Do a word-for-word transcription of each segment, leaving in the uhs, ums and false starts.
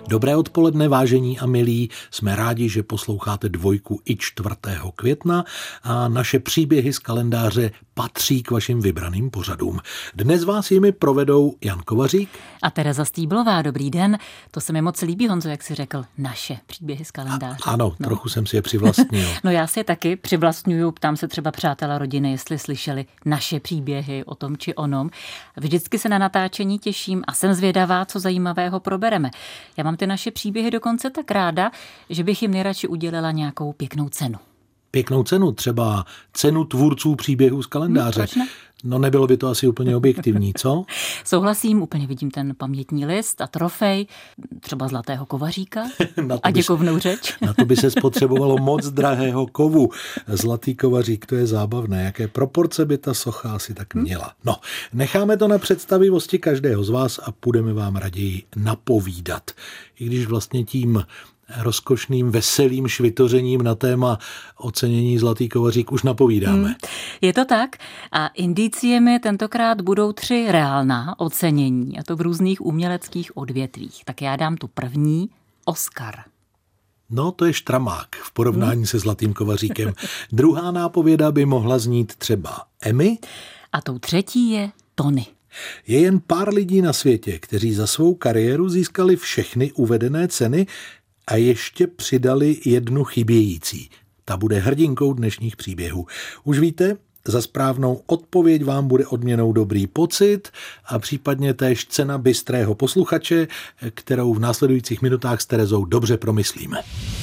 Dobré odpoledne, vážení a milí. Jsme rádi, že posloucháte dvojku i čtvrtého května a naše příběhy z kalendáře patří k vašim vybraným pořadům. Dnes vás jimi provedou Jan Kovařík a Tereza Stýblová. Dobrý den. To se mi moc líbí, Honzo, jak jsi řekl, naše příběhy z kalendáře. A, ano, no. Trochu jsem si je přivlastnil. No já si je taky přivlastňuju, ptám se třeba přátel a rodiny, jestli slyšeli naše příběhy o tom či onom. Vždycky se na natáčení těším a jsem zvědavá, co zajímavého probereme. Já mám ty naše příběhy dokonce tak ráda, že bych jim nejradši udělala nějakou pěknou cenu. Pěknou cenu, třeba cenu tvůrců příběhů z kalendáře. Hmm, no nebylo by to asi úplně objektivní, co? Souhlasím, úplně vidím ten pamětní list a trofej, třeba zlatého kovaříka a bys, děkovnou řeč. Na to by se spotřebovalo moc drahého kovu. Zlatý kovařík, to je zábavné. Jaké proporce by ta socha asi tak měla. No, necháme to na představivosti každého z vás a půjdeme vám raději napovídat. I když vlastně tím rozkošným, veselým švitořením na téma ocenění Zlatý kovařík už napovídáme. Hmm, je to tak a indiciemi tentokrát budou tři reálná ocenění, a to v různých uměleckých odvětvích. Tak já dám tu první, Oscar. No, to je štramák v porovnání hmm. se Zlatým kovaříkem. Druhá nápověda by mohla znít třeba Emmy. A tou třetí je Tony. Je jen pár lidí na světě, kteří za svou kariéru získali všechny uvedené ceny a ještě přidali jednu chybějící. Ta bude hrdinkou dnešních příběhů. Už víte, za správnou odpověď vám bude odměnou dobrý pocit a případně též cena bystrého posluchače, kterou v následujících minutách s Terezou dobře promyslíme.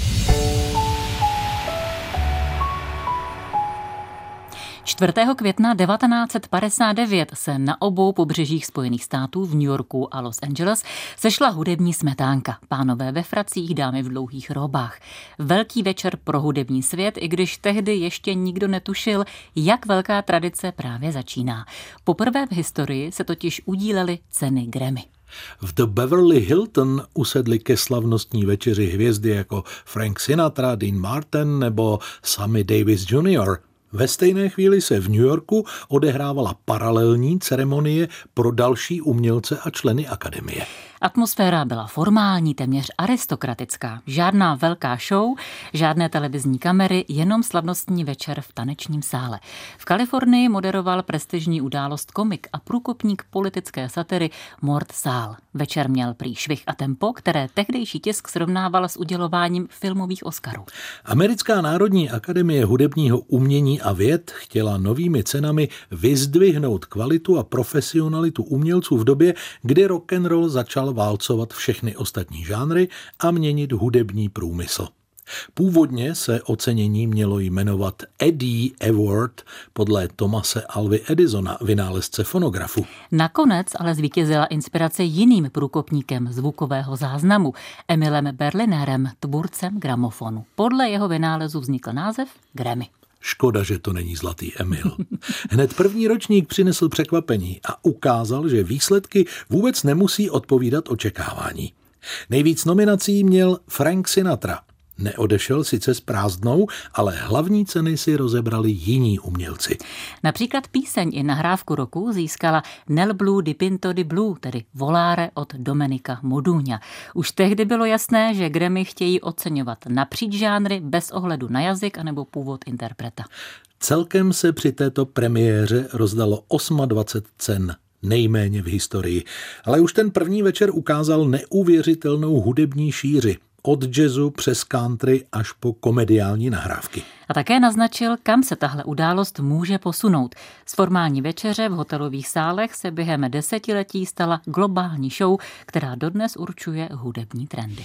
čtvrtého května devatenáct set padesát devět se na obou pobřežích Spojených států v New Yorku a Los Angeles sešla hudební smetánka. Pánové ve fracích, dámy v dlouhých robách. Velký večer pro hudební svět, i když tehdy ještě nikdo netušil, jak velká tradice právě začíná. Poprvé v historii se totiž udílely ceny Grammy. V The Beverly Hilton usedli ke slavnostní večeři hvězdy jako Frank Sinatra, Dean Martin nebo Sammy Davis junior Ve stejné chvíli se v New Yorku odehrávala paralelní ceremonie pro další umělce a členy akademie. Atmosféra byla formální, téměř aristokratická. Žádná velká show, žádné televizní kamery, jenom slavnostní večer v tanečním sále. V Kalifornii moderoval prestižní událost komik a průkopník politické satiry Mort Sahl. Večer měl prý švih a tempo, které tehdejší tisk srovnával s udělováním filmových Oscarů. Americká národní akademie hudebního umění a věd chtěla novými cenami vyzdvihnout kvalitu a profesionalitu umělců v době, kdy rock'n'roll začal válcovat všechny ostatní žánry a měnit hudební průmysl. Původně se ocenění mělo jmenovat Eddie Award podle Thomase Alvy Edisona, vynálezce fonografu. Nakonec ale zvítězila inspirace jiným průkopníkem zvukového záznamu, Emilem Berlinerem, tvůrcem gramofonu. Podle jeho vynálezu vznikl název Grammy. Škoda, že to není Zlatý Emil. Hned první ročník přinesl překvapení a ukázal, že výsledky vůbec nemusí odpovídat očekávání. Nejvíc nominací měl Frank Sinatra. Neodešel sice s prázdnou, ale hlavní ceny si rozebrali jiní umělci. Například píseň i nahrávku roku získala Nel Blue di Pinto di Blue, tedy Volare od Domenica Modugna. Už tehdy bylo jasné, že Grammy chtějí oceňovat napříč žánry bez ohledu na jazyk anebo původ interpreta. Celkem se při této premiéře rozdalo dvacet osm cen. Nejméně v historii. Ale už ten první večer ukázal neuvěřitelnou hudební šíři. Od jazzu přes country až po komediální nahrávky. A také naznačil, kam se tahle událost může posunout. Z formální večeře v hotelových sálech se během desetiletí stala globální show, která dodnes určuje hudební trendy.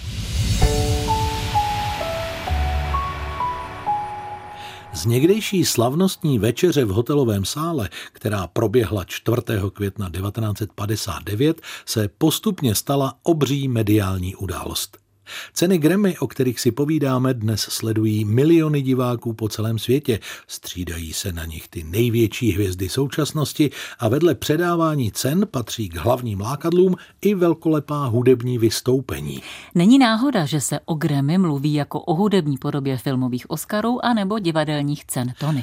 Z někdejší slavnostní večeře v hotelovém sále, která proběhla čtvrtého května devatenáct set padesát devět, se postupně stala obří mediální událost. Ceny Grammy, o kterých si povídáme, dnes sledují miliony diváků po celém světě. Střídají se na nich ty největší hvězdy současnosti a vedle předávání cen patří k hlavním lákadlům i velkolepá hudební vystoupení. Není náhoda, že se o Grammy mluví jako o hudební podobě filmových Oscarů anebo divadelních cen Tony.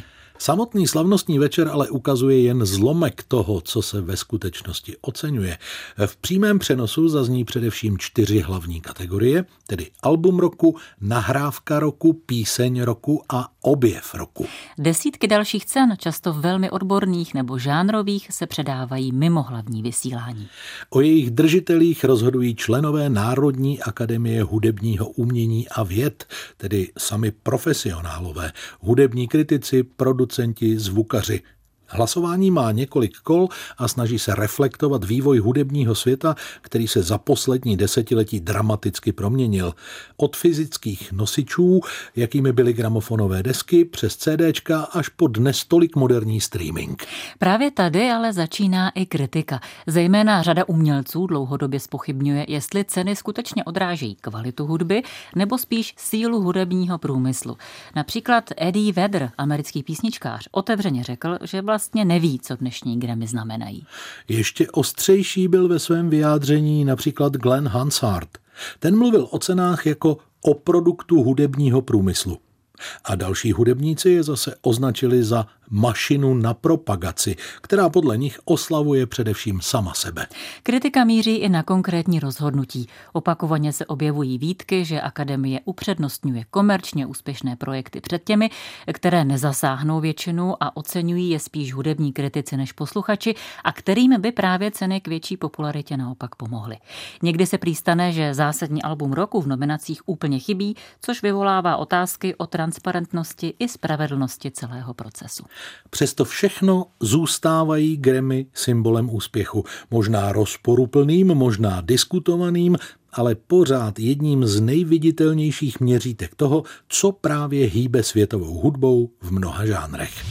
Samotný slavnostní večer ale ukazuje jen zlomek toho, co se ve skutečnosti oceňuje. V přímém přenosu zazní především čtyři hlavní kategorie, tedy album roku, nahrávka roku, píseň roku a objev roku. Desítky dalších cen, často velmi odborných nebo žánrových, se předávají mimo hlavní vysílání. O jejich držitelích rozhodují členové Národní akademie hudebního umění a věd, tedy sami profesionálové, hudební kritici, producenti, zvukaři. Hlasování má několik kol a snaží se reflektovat vývoj hudebního světa, který se za poslední desetiletí dramaticky proměnil. Od fyzických nosičů, jakými byly gramofonové desky, přes CDčka až po dnes tolik moderní streaming. Právě tady ale začíná i kritika. Zejména řada umělců dlouhodobě zpochybňuje, jestli ceny skutečně odrážejí kvalitu hudby nebo spíš sílu hudebního průmyslu. Například Eddie Vedder, americký písničkář, otevřeně řekl, že vlastně neví, co dnešní Grammy znamenají. Ještě ostřejší byl ve svém vyjádření například Glenn Hansard. Ten mluvil o cenách jako o produktu hudebního průmyslu. A další hudebníci je zase označili za mašinu na propagaci, která podle nich oslavuje především sama sebe. Kritika míří i na konkrétní rozhodnutí. Opakovaně se objevují výtky, že akademie upřednostňuje komerčně úspěšné projekty před těmi, které nezasáhnou většinu a oceňují je spíš hudební kritici než posluchači a kterým by právě ceny k větší popularitě naopak pomohly. Někdy se prý stane, že zásadní album roku v nominacích úplně chybí, což vyvolává otázky o transparentnosti i spravedlnosti celého procesu. Přesto všechno zůstávají Grammy symbolem úspěchu. Možná rozporuplným, možná diskutovaným, ale pořád jedním z nejviditelnějších měřítek toho, co právě hýbe světovou hudbou v mnoha žánrech.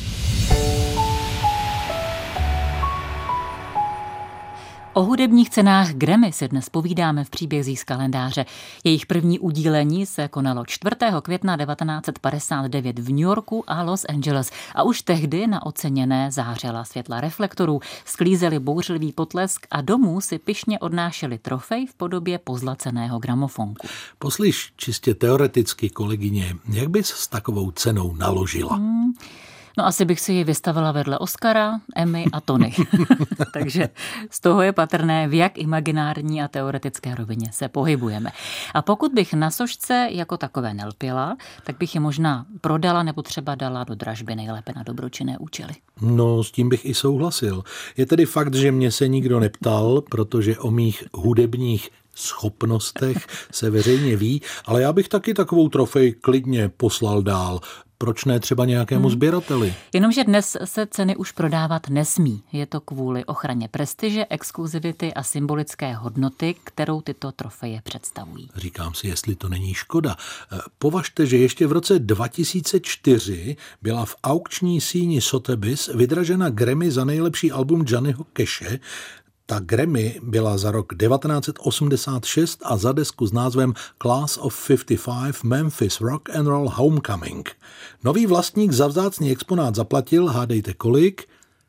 O hudebních cenách Grammy si dnes povídáme v příbězích z kalendáře. Jejich první udílení se konalo čtvrtého května devatenáct set padesát devět v New Yorku a Los Angeles a už tehdy na oceněné zářila světla reflektorů, sklízeli bouřlivý potlesk a domů si pyšně odnášeli trofej v podobě pozlaceného gramofonku. Poslyš čistě teoreticky, kolegyně, jak bys s takovou cenou naložila? Hmm. No asi bych si ji vystavila vedle Oscara, Emmy a Tony. Takže z toho je patrné, v jak imaginární a teoretické rovině se pohybujeme. A pokud bych na sošce jako takové nelpěla, tak bych je možná prodala nebo třeba dala do dražby, nejlépe na dobročinné účely. No, s tím bych i souhlasil. Je tedy fakt, že mě se nikdo neptal, protože o mých hudebních schopnostech se veřejně ví, ale já bych taky takovou trofej klidně poslal dál. Proč ne třeba nějakému sběrateli? Jenomže dnes se ceny už prodávat nesmí. Je to kvůli ochraně prestiže, exkluzivity a symbolické hodnoty, kterou tyto trofeje představují. Říkám si, jestli to není škoda. Považte, že ještě v roce dva tisíce čtyři byla v aukční síni Sotheby's vydražena Grammy za nejlepší album Johnnyho Cashe. Ta Grammy byla za rok devatenáct set osmdesát šest a za desku s názvem Class of padesát pět Memphis Rock and Roll Homecoming. Nový vlastník za vzácný exponát zaplatil, hádejte kolik,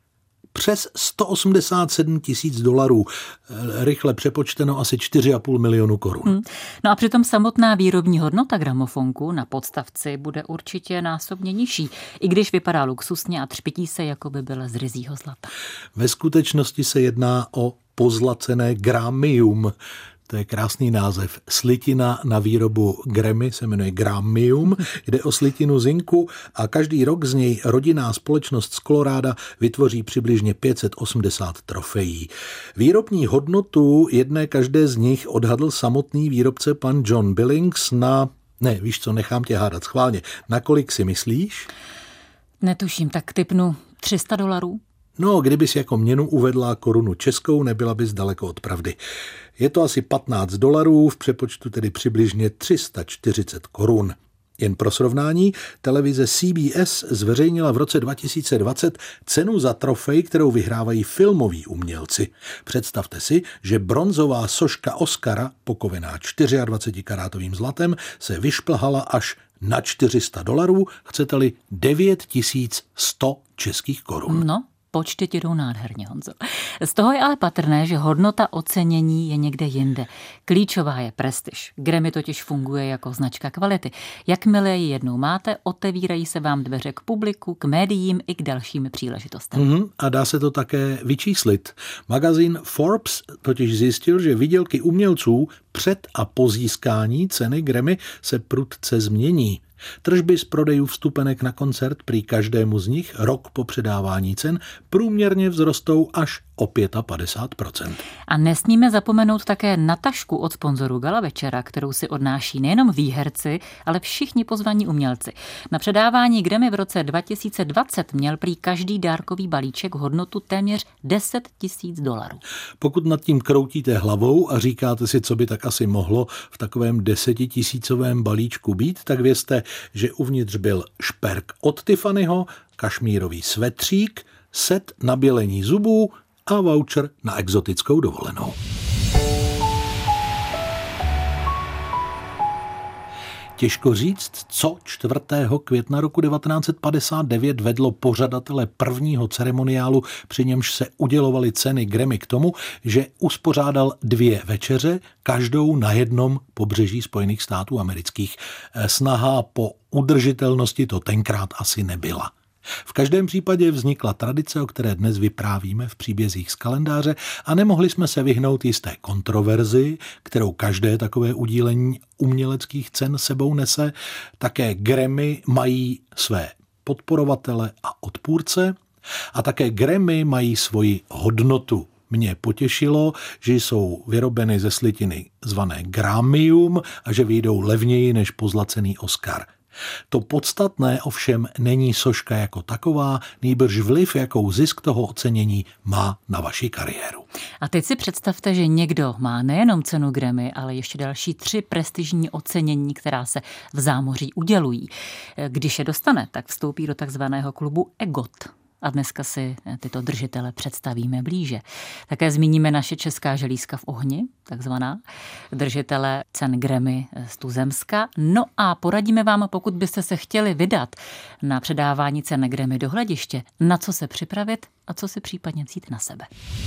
přes sto osmdesát sedm tisíc dolarů, rychle přepočteno asi čtyři a půl milionu korun. Hmm. No a přitom samotná výrobní hodnota gramofonku na podstavci bude určitě násobně nižší, i když vypadá luxusně a třpití se, jako by byla z ryzího zlata. Ve skutečnosti se jedná o pozlacené gramium. To je krásný název. Slitina na výrobu Grammy se jmenuje gramium. Jde o slitinu zinku a každý rok z něj rodinná společnost z Koloráda vytvoří přibližně pět set osmdesát trofejí. Výrobní hodnotu jedné každé z nich odhadl samotný výrobce pan John Billings na... Ne, víš co, nechám tě hádat schválně. Na kolik si myslíš? Netuším, tak tipnu tři sta dolarů. No, kdybys jako měnu uvedla korunu českou, nebyla bys daleko od pravdy. Je to asi patnáct dolarů, v přepočtu tedy přibližně tři sta čtyřicet korun. Jen pro srovnání, televize C B S zveřejnila v roce dva tisíce dvacet cenu za trofej, kterou vyhrávají filmoví umělci. Představte si, že bronzová soška Oscara, pokovená dvacet čtyři karátovým zlatem, se vyšplhala až na čtyři sta dolarů, chcete-li devět tisíc sto českých korun. No, Počty ti jdou nádherně, Honzo. Z toho je ale patrné, že hodnota ocenění je někde jinde. Klíčová je prestiž. Grammy totiž funguje jako značka kvality. Jakmile ji jednou máte, otevírají se vám dveře k publiku, k médiím i k dalším příležitostem. Mm-hmm. A dá se to také vyčíslit. Magazín Forbes totiž zjistil, že výdělky umělců před a po získání ceny Grammy se prudce změní. Tržby z prodejů vstupenek na koncert prý každému z nich rok po předávání cen průměrně vzrostou až o padesát pět procent. A nesmíme zapomenout také na tašku od sponzorů gala večera, kterou si odnáší nejenom výherci, ale všichni pozvaní umělci. Na předávání Grammy v roce dva tisíce dvacet měl prý každý dárkový balíček hodnotu téměř deset tisíc dolarů. Pokud nad tím kroutíte hlavou a říkáte si, co by tak asi mohlo v takovém desetitisícovém balíčku být, tak vězte, že uvnitř byl šperk od Tiffanyho, kašmírový svetřík, set na bělení zubů a voucher na exotickou dovolenou. Těžko říct, co čtvrtého května roku devatenáct set padesát devět vedlo pořadatele prvního ceremoniálu, při němž se udělovaly ceny Grammy, k tomu, že uspořádal dvě večeře, každou na jednom pobřeží Spojených států amerických. Snaha po udržitelnosti to tenkrát asi nebyla. V každém případě vznikla tradice, o které dnes vyprávíme v příbězích z kalendáře, a nemohli jsme se vyhnout jisté kontroverzi, kterou každé takové udílení uměleckých cen sebou nese. Také Grammy mají své podporovatele a odpůrce a také Grammy mají svoji hodnotu. Mě potěšilo, že jsou vyrobeny ze slitiny zvané gramium a že vyjdou levněji než pozlacený Oscar. To podstatné ovšem není soška jako taková, nýbrž vliv, jakou zisk toho ocenění má na vaši kariéru. A teď si představte, že někdo má nejenom cenu Grammy, ale ještě další tři prestižní ocenění, která se v zámoří udělují. Když je dostane, tak vstoupí do takzvaného klubu EGOT. A dneska si tyto držitele představíme blíže. Také zmíníme naše česká želízka v ohni, takzvaná, držitele cen Grammy z tuzemska. No a poradíme vám, pokud byste se chtěli vydat na předávání cen Grammy do hlediště, na co se připravit a co si případně vzít na sebe.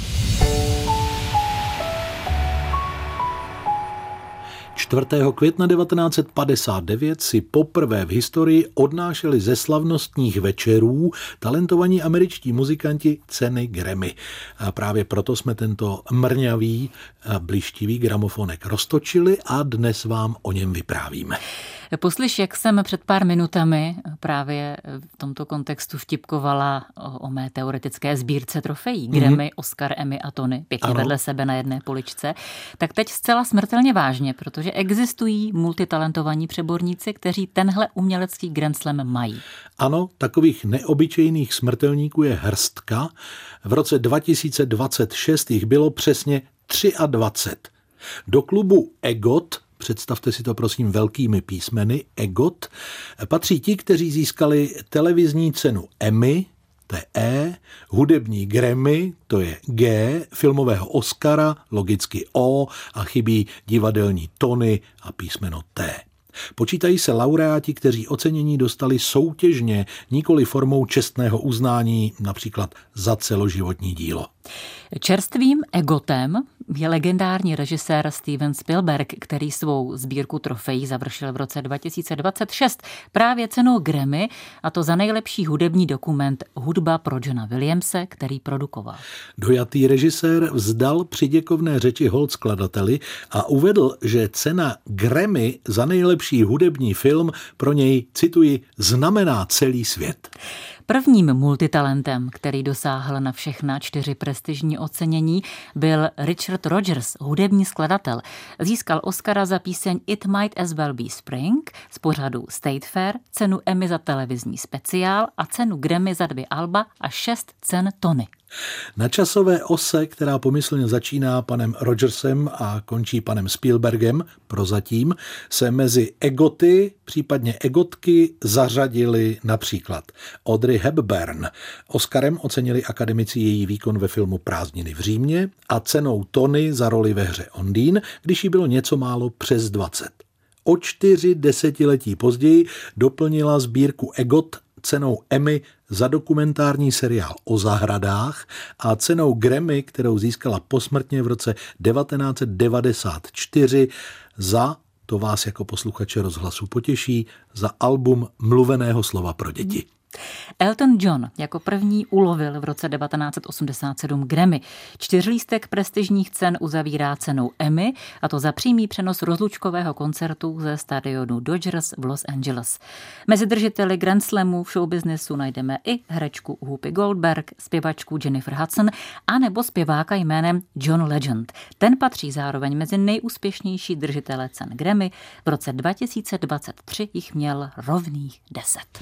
čtvrtého května devatenáct set padesát devět si poprvé v historii odnášeli ze slavnostních večerů talentovaní američtí muzikanti ceny Grammy. A právě proto jsme tento mrňavý a blištivý gramofonek roztočili a dnes vám o něm vyprávíme. Poslyš, jak jsem před pár minutami právě v tomto kontextu vtipkovala o, o mé teoretické sbírce trofejí. Grammy, mm-hmm. Oscar, Emmy a Tony, pěkně ano. Vedle sebe na jedné poličce. Tak teď zcela smrtelně vážně, protože existují multitalentovaní přeborníci, kteří tenhle umělecký Grand Slam mají. Ano, takových neobyčejných smrtelníků je hrstka. V roce dva tisíce dvacet šest jich bylo přesně dvacet tři. Do klubu EGOT, představte si to prosím velkými písmeny, EGOT, patří ti, kteří získali televizní cenu Emmy, to je E, hudební Grammy, to je G, filmového Oscara, logicky O, a chybí divadelní Tony a písmeno T. Počítají se laureáti, kteří ocenění dostali soutěžně, nikoli formou čestného uznání, například za celoživotní dílo. Čerstvým EGOTem je legendární režisér Steven Spielberg, který svou sbírku trofejí završil v roce dva tisíce dvacet šest právě cenou Grammy, a to za nejlepší hudební dokument Hudba pro Johna Williamse, který produkoval. Dojatý režisér vzdal při děkovné řeči hold skladateli a uvedl, že cena Grammy za nejlepší hudební film pro něj, cituji, znamená celý svět. Prvním multitalentem, který dosáhl na všechna čtyři prestižní ocenění, byl Richard Rodgers, hudební skladatel. Získal Oscara za píseň It Might As Well Be Spring z pořadu State Fair, cenu Emmy za televizní speciál a cenu Grammy za dvě alba a šest cen Tony. Na časové ose, která pomyslně začíná panem Rodgersem a končí panem Spielbergem, prozatím, se mezi EGOTy, případně EGOTky, zařadili například Audrey Hepburn. Oscarem ocenili akademici její výkon ve filmu Prázdniny v Římě a cenou Tony za roli ve hře Ondine, když jí bylo něco málo přes dvacet. O čtyři desetiletí později doplnila sbírku EGOT cenou Emmy za dokumentární seriál o zahradách a cenou Grammy, kterou získala posmrtně v roce devatenáct set devadesát čtyři za, to vás jako posluchače Rozhlasu potěší, za album mluveného slova pro děti. Elton John jako první ulovil v roce devatenáct set osmdesát sedm Grammy. Čtyřlístek prestižních cen uzavírá cenou Emmy, a to za přímý přenos rozlučkového koncertu ze stadionu Dodgers v Los Angeles. Mezi držiteli Grand Slamu v showbiznesu najdeme i herečku Whoopi Goldberg, zpěvačku Jennifer Hudson a nebo zpěváka jménem John Legend. Ten patří zároveň mezi nejúspěšnější držitele cen Grammy. V roce dva tisíce dvacet tři jich měl rovných deset.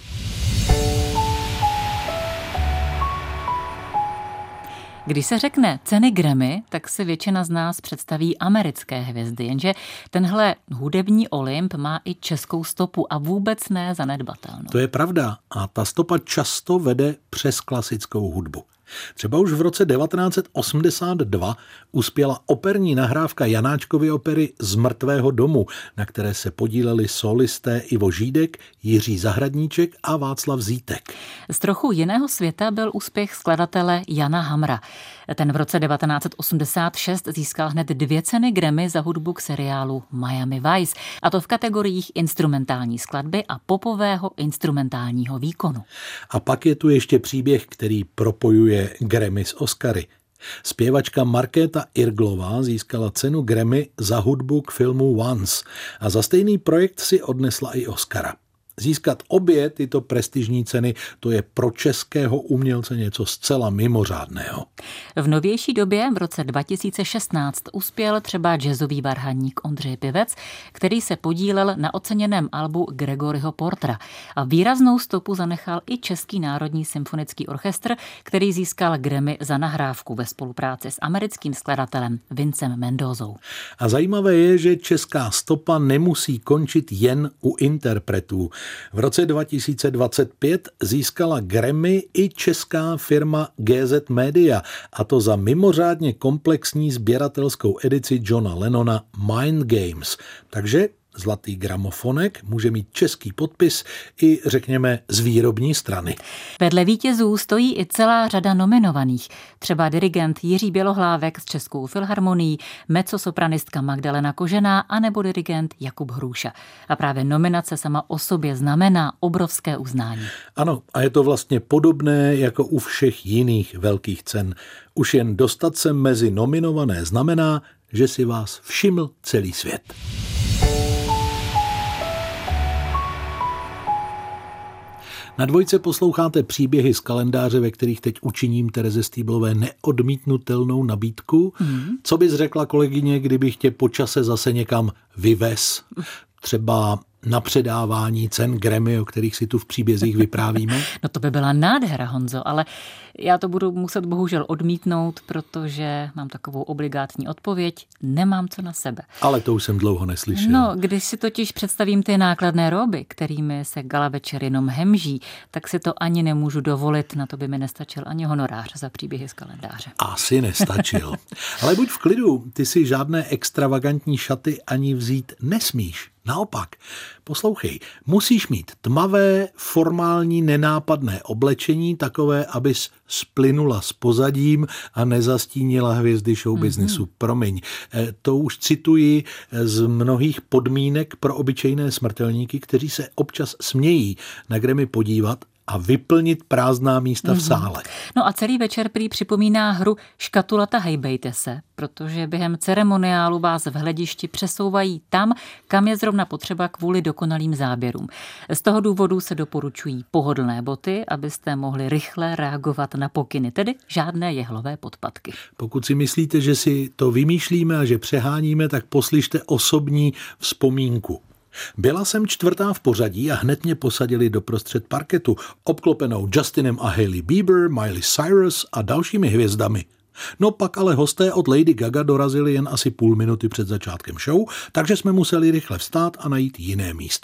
Když se řekne ceny Grammy, tak si většina z nás představí americké hvězdy, jenže tenhle hudební olymp má i českou stopu a vůbec ne zanedbatelnou. To je pravda a ta stopa často vede přes klasickou hudbu. Třeba už v roce devatenáct set osmdesát dva uspěla operní nahrávka Janáčkovy opery Z mrtvého domu, na které se podíleli solisté Ivo Žídek, Jiří Zahradníček a Václav Zítek. Z trochu jiného světa byl úspěch skladatele Jana Hamra. Ten v roce devatenáct set osmdesát šest získal hned dvě ceny Grammy za hudbu k seriálu Miami Vice, a to v kategoriích instrumentální skladby a popového instrumentálního výkonu. A pak je tu ještě příběh, který propojuje Grammy s Oscary. Zpěvačka Markéta Irglová získala cenu Grammy za hudbu k filmu Once a za stejný projekt si odnesla i Oscara. Získat obě tyto prestižní ceny, to je pro českého umělce něco zcela mimořádného. V novější době v roce dva tisíce šestnáct uspěl třeba jazzový varhaník Ondřej Pivec, který se podílel na oceněném albu Gregoryho Portera. A výraznou stopu zanechal i Český národní symfonický orchestr, který získal Grammy za nahrávku ve spolupráci s americkým skladatelem Vincem Mendozou. A zajímavé je, že česká stopa nemusí končit jen u interpretů. V roce dva tisíce dvacet pět získala Grammy i česká firma G Z Media, a to za mimořádně komplexní sběratelskou edici Johna Lennona Mind Games. Takže zlatý gramofonek může mít český podpis i, řekněme, z výrobní strany. Vedle vítězů stojí i celá řada nominovaných. Třeba dirigent Jiří Bělohlávek s Českou filharmonií, mezzosopranistka Magdalena Kožená a nebo dirigent Jakub Hrůša. A právě nominace sama o sobě znamená obrovské uznání. Ano, a je to vlastně podobné jako u všech jiných velkých cen. Už jen dostat se mezi nominované znamená, že si vás všiml celý svět. Na Dvojce posloucháte příběhy z kalendáře, ve kterých teď učiním Tereze Stýblové neodmítnutelnou nabídku. Mm. Co bys řekla, kolegyně, kdybych tě po čase zase někam vyvez? Třeba na předávání cen Grammy, o kterých si tu v příbězích vyprávíme? No to by byla nádhera, Honzo, ale já to budu muset bohužel odmítnout, protože mám takovou obligátní odpověď, nemám co na sebe. Ale to už jsem dlouho neslyšel. No, když si totiž představím ty nákladné roby, kterými se gala večer jenom hemží, tak si to ani nemůžu dovolit, na to by mi nestačil ani honorář za příběhy z kalendáře. Asi nestačil. Ale buď v klidu, ty si žádné extravagantní šaty ani vzít nesmíš. Naopak, poslouchej, musíš mít tmavé, formální, nenápadné oblečení, takové, abys splynula s pozadím a nezastínila hvězdy showbiznisu. Mm-hmm. Promiň, to už cituji z mnohých podmínek pro obyčejné smrtelníky, kteří se občas smějí na Grammy podívat a vyplnit prázdná místa v sále. No a celý večer prý připomíná hru Škatulata hejbejte se, protože během ceremoniálu vás v hledišti přesouvají tam, kam je zrovna potřeba kvůli dokonalým záběrům. Z toho důvodu se doporučují pohodlné boty, abyste mohli rychle reagovat na pokyny, tedy žádné jehlové podpatky. Pokud si myslíte, že si to vymýšlíme a že přeháníme, tak poslyšte osobní vzpomínku. Byla jsem čtvrtá v pořadí a hned mě posadili doprostřed parketu, obklopenou Justinem a Hailey Bieber, Miley Cyrus a dalšími hvězdami. No pak ale hosté od Lady Gaga dorazili jen asi půl minuty před začátkem show, takže jsme museli rychle vstát a najít jiné místo.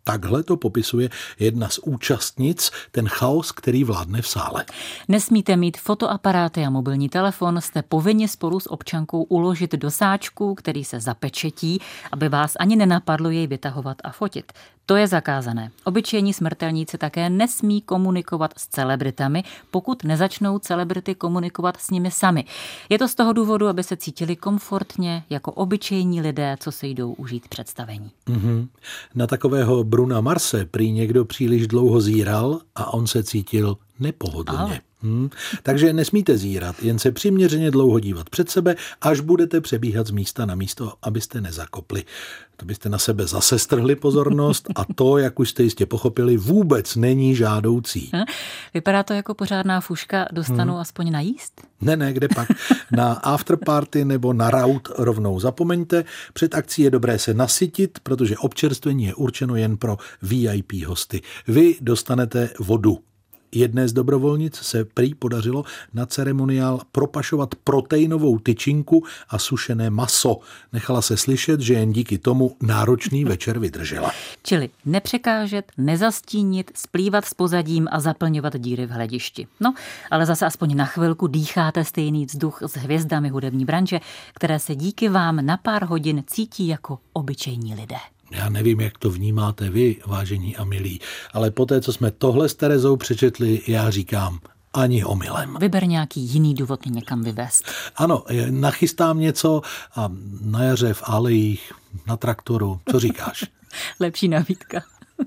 Takhle to popisuje jedna z účastnic, ten chaos, který vládne v sále. Nesmíte mít fotoaparáty a mobilní telefon, jste povinni spolu s občankou uložit do sáčku, který se zapečetí, aby vás ani nenapadlo jej vytahovat a fotit. To je zakázané. Obyčejní smrtelníci také nesmí komunikovat s celebritami, pokud nezačnou celebrity komunikovat s nimi sami. Je to z toho důvodu, aby se cítili komfortně jako obyčejní lidé, co se jdou užít představení. Mm-hmm. Na takového Bruna Marse prý někdo příliš dlouho zíral a on se cítil nepohodlně. Ale. Hmm. Takže nesmíte zírat, jen se přiměřeně dlouho dívat před sebe, až budete přebíhat z místa na místo, abyste nezakopli. To byste na sebe zase strhli pozornost a to, jak už jste jistě pochopili, vůbec není žádoucí. Vypadá to jako pořádná fuška, dostanu hmm. aspoň najíst? Ne, ne, kde pak. Na afterparty nebo na raut rovnou zapomeňte. Před akcí je dobré se nasytit, protože občerstvení je určeno jen pro V I P hosty. Vy dostanete vodu. Jedné z dobrovolnic se prý podařilo na ceremoniál propašovat proteinovou tyčinku a sušené maso. Nechala se slyšet, že jen díky tomu náročný večer vydržela. Čili nepřekážet, nezastínit, splývat s pozadím a zaplňovat díry v hledišti. No, ale zase aspoň na chvilku dýcháte stejný vzduch s hvězdami hudební branže, které se díky vám na pár hodin cítí jako obyčejní lidé. Já nevím, jak to vnímáte vy, vážení a milí, ale poté, co jsme tohle s Terezou přečetli, já říkám ani omylem. Vyber nějaký jiný důvod mě někam vyvést. Ano, nachystám něco a na jaře v alejích, na traktoru. Co říkáš? Lepší nabídka.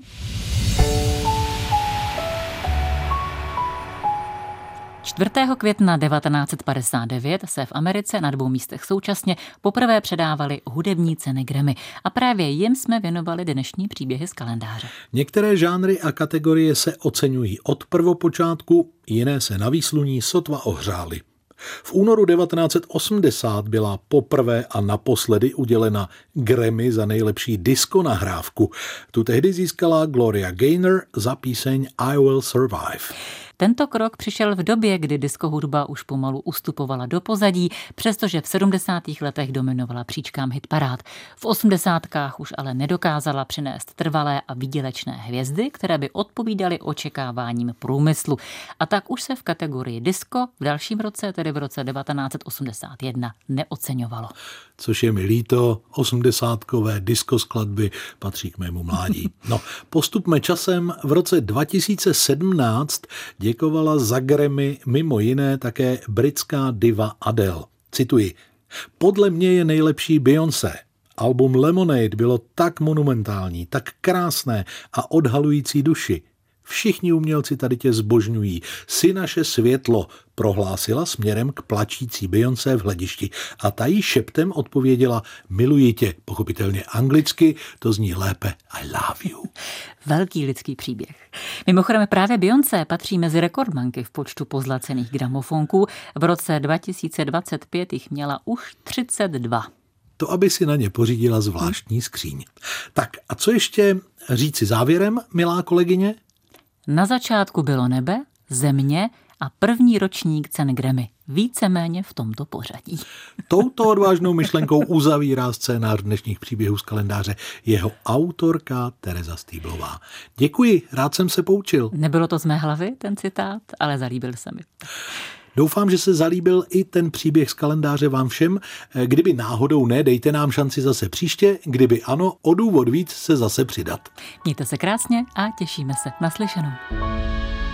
čtvrtého května devatenáct padesát devět se v Americe na dvou místech současně poprvé předávaly hudební ceny Grammy a právě jim jsme věnovali dnešní příběhy z kalendáře. Některé žánry a kategorie se oceňují od prvopočátku, jiné se na výsluní sotva ohřály. V únoru devatenáct osmdesát byla poprvé a naposledy udělena Grammy za nejlepší disco nahrávku. Tu tehdy získala Gloria Gaynor za píseň I Will Survive. Tento krok přišel v době, kdy disco hudba už pomalu ustupovala do pozadí, přestože v sedmdesátých letech dominovala příčkám hitparád. V osmdesátkách už ale nedokázala přinést trvalé a výdělečné hvězdy, které by odpovídaly očekáváním průmyslu. A tak už se v kategorii disco v dalším roce, tedy v roce devatenáct osmdesát jedna, neoceňovalo. Což je mi líto, osmdesátkové disco skladby patří k mému mládí. No, postupme časem v roce dva tisíce sedmnáct děkovala za Grammy mimo jiné také britská diva Adele. Cituji: podle mě je nejlepší Beyoncé. Album Lemonade bylo tak monumentální, tak krásné a odhalující duši. Všichni umělci tady tě zbožňují. Jsi naše světlo, prohlásila směrem k plačící Beyoncé v hledišti. A ta jí šeptem odpověděla: miluji tě, pochopitelně anglicky, to zní lépe I love you. Velký lidský příběh. Mimochodem právě Beyoncé patří mezi rekordmanky v počtu pozlacených gramofonků. V roce dva tisíce dvacet pět jich měla už třicet dva. To, aby si na ně pořídila zvláštní skříň. Tak a co ještě říci závěrem, milá kolegyně? Na začátku bylo nebe, země a první ročník cen Grammy. Víceméně v tomto pořadí. Touto odvážnou myšlenkou uzavírá scénář dnešních příběhů z kalendáře jeho autorka Tereza Stýblová. Děkuji, rád jsem se poučil. Nebylo to z mé hlavy, ten citát, ale zalíbil se mi. Doufám, že se zalíbil i ten příběh z kalendáře vám všem. Kdyby náhodou ne, dejte nám šanci zase příště. Kdyby ano, o důvod víc se zase přidat. Mějte se krásně a těšíme se. Naslyšenou.